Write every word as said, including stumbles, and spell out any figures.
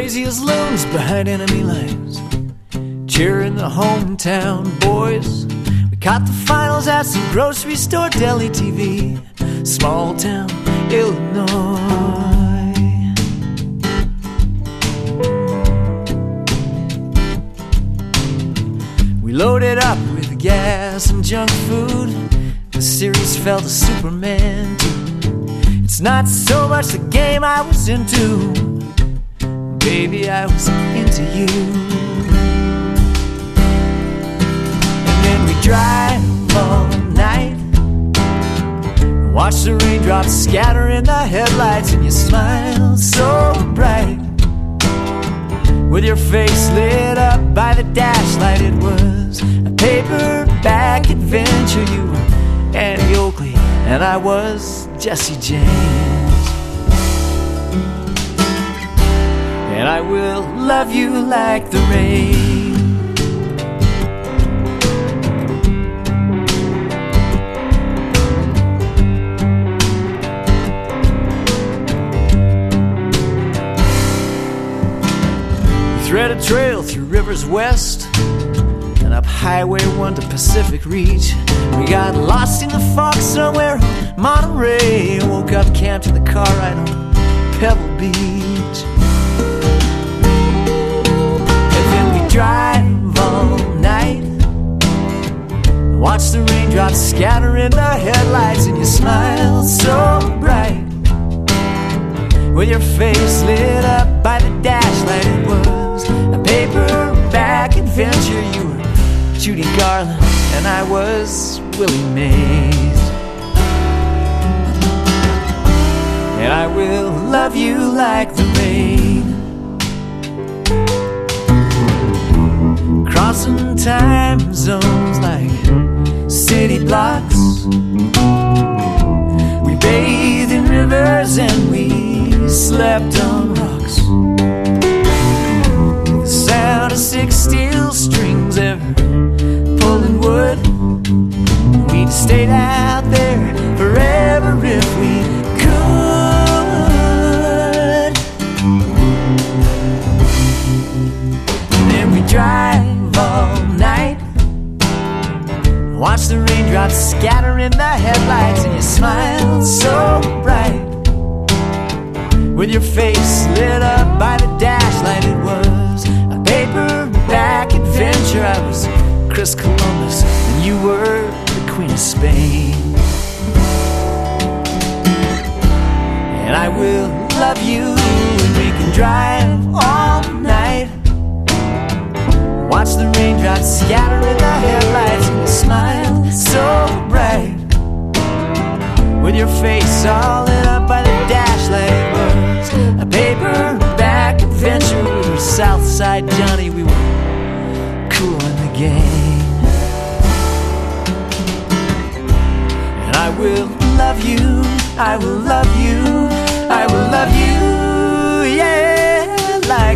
crazy as loons behind enemy lines, cheering the hometown boys. We caught the finals at some grocery store deli T V, small town Illinois. We loaded up with gas and junk food. The series felt a Superman too. It's not so much the game I was into, baby, I was into you. And then we drive all night, watch the raindrops scatter in the headlights, and you smile so bright, with your face lit up by the dash light. It was a paperback adventure. You were Annie Oakley and I was Jesse James. And I will love you like the rain. We thread a trail through rivers west and up Highway one to Pacific Reach. We got lost in the fog somewhere in Monterey, woke up camped in the car right on Pebble Beach. And then we drive all night, watch the raindrops scatter in the headlights, and you smile so bright, with your face lit up by the dash light. It was a paperback adventure. You were Judy Garland and I was Willie Mays. And I will love you like the rain, crossing time zones like city blocks. We bathed in rivers and we slept on rocks. The sound of six steel strings ever pulling wood. We'd stayed out there forever if we could. And then we drive all night, watch the raindrops scatter in the headlights, and you smile so bright, with your face lit up by the dash light. It was a paperback adventure. I was Chris Columbus and you were the Queen of Spain. And I will love you and we can drive all night, watch the raindrops scatter in the headlights, and you smile so bright, with your face all lit up by the dash light. It was a paperback adventure. We were Southside Johnny, we were cool in the game. And I will love you, I will love you, I will love you, yeah, like